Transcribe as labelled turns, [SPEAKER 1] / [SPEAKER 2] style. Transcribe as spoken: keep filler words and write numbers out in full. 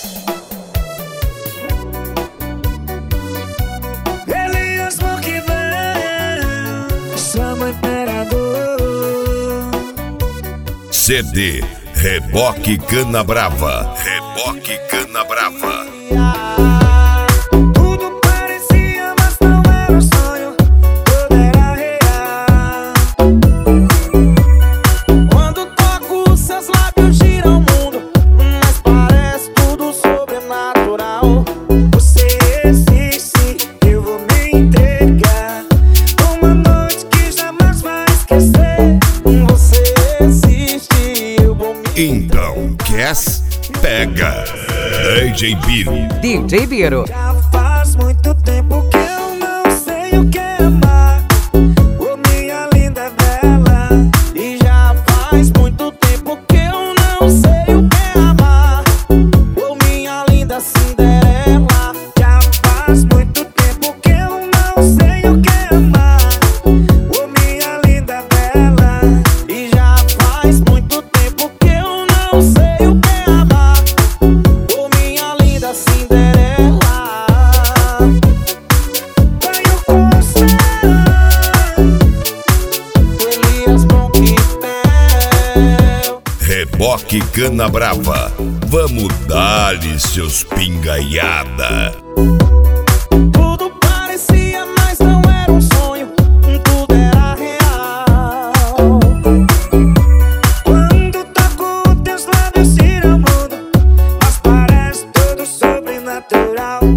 [SPEAKER 1] Elias Moquivel, chama o imperador.
[SPEAKER 2] C D Reboque Canabrava. Reboque Canabrava.
[SPEAKER 1] Tudo parecia, mas não era um sonho, tudo era real. Quando toco, seus lábios giram o mundo, mas parece tudo sobrenatural. Você existe, eu vou me entregar. Uma noite que jamais vai esquecer. Você existe, eu vou me
[SPEAKER 2] Então, Cass, pega D J Biro.
[SPEAKER 3] D J Biro.
[SPEAKER 1] Já faz muito tempo que eu não sei o que é amar, ô minha linda bela. E já faz muito tempo que eu não sei o que é amar, ô minha linda Cinderela. Já faz muito tempo que eu não sei o que é amar, ô minha linda bela. E já faz muito tempo que eu não sei o que é amar, ô minha linda Cinderela. Tenho Costa, Elias Moquivel.
[SPEAKER 2] Reboque Canabrava. Vamos dar-lhe seus pingaiada.
[SPEAKER 1] Tudo parecia, mas não era um sonho, tudo era real. Quando toco, teus lábios giram o mundo, mas parece tudo sobrenatural.